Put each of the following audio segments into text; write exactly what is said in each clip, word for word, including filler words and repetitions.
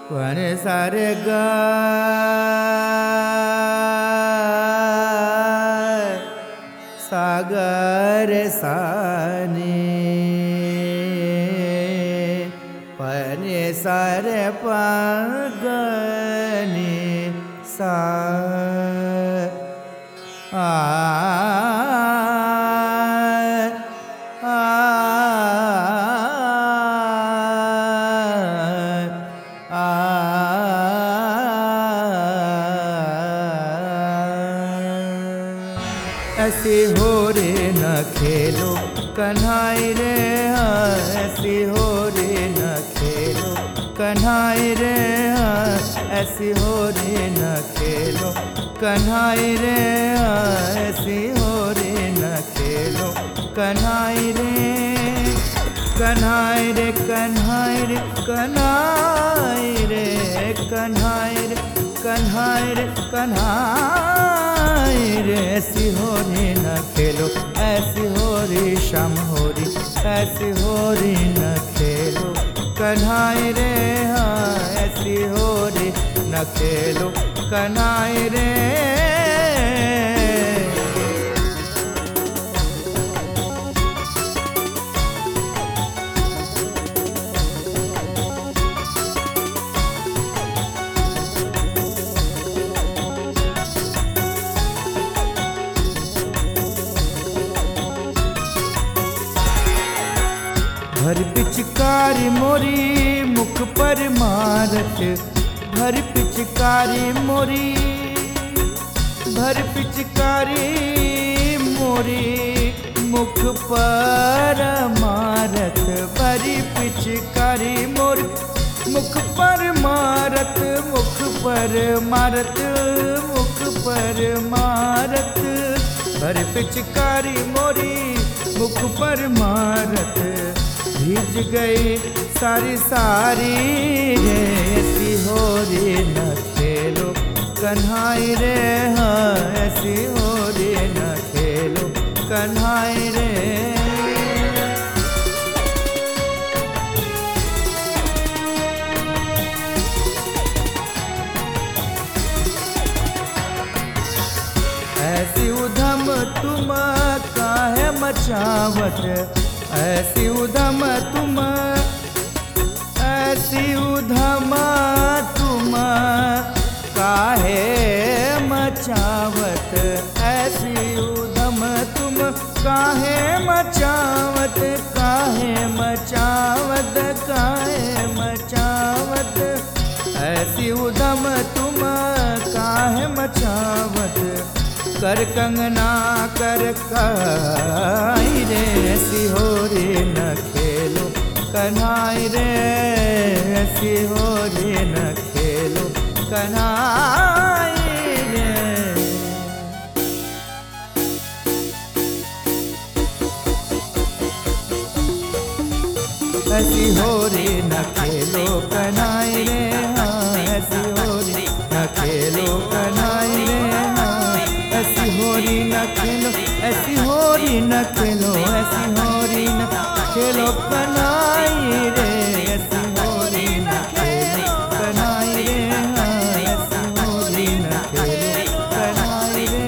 One सारे गा सागर साने पने सारे पगने सा आ ऐसी हो रे न खेलो कन्हाई रे, ऐसी हो रे न खेलो कन्हाई रे, ऐसी हो रे न खेलो कन्हाई रे, ऐसी हो रे न खेलो कन्हाई रे। कन्हाई रे कन्हाई रे कन्हाई रे कन्हाई रे कन्हाई रे कन्हाई रे, ऐसी हो रे न खेलो, ऐसी हो रे शाम हो री, ऐसी हो रे न खेलो कन्हाई रे, हाँ ऐसी हो रे न खेलो कन्हाई रे। भर पिचकारी मोरी मुख पर मारत, भर पिचकारी मोरी, भर पिचकारी मोरी मुख पर मारत, भरी पिचकारी मोरी मुख पर मारत, मुख पर मारत, मुख पर मारत, भर पिचकारी मोरी मुख पर मारत, भीज गई सारी सारी रे, ऐसी हो रे न खेलो कन्हाई रे, हाँ ऐसी हो रे न खेलो कन्हाई रे। ऐसी उधम तुम काहे मचावत, ऐसी उधम तुम, ऐसी उधम तुम काहे मचावत, ऐसी उधम तुम काहे मचावत, काहे मचावत, काहे मचावत, ऐसी उधम तुम काहे मचावत, कर कंगना कर काई रे, ऐसी हो रे न खेलो कन्हाई रे, ऐसी हो रे न खेलो कन्हाई रे। ऐसी हो रे न खेलो कन्हाई रे, हाँ ऐसी हो रे न खेलो कन्हाई रे, ऐसी होरी न खेलो, ऐसी होरी न खेलो, ऐसी होरी न खेलो कन्हाई रे, ऐसी होरी न खेलो कन्हाई रे, हाँ ऐसी होरी न खेलो कन्हाई रे।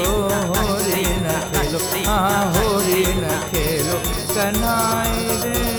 हाँ हो रे न खेलो कन्हाई रे।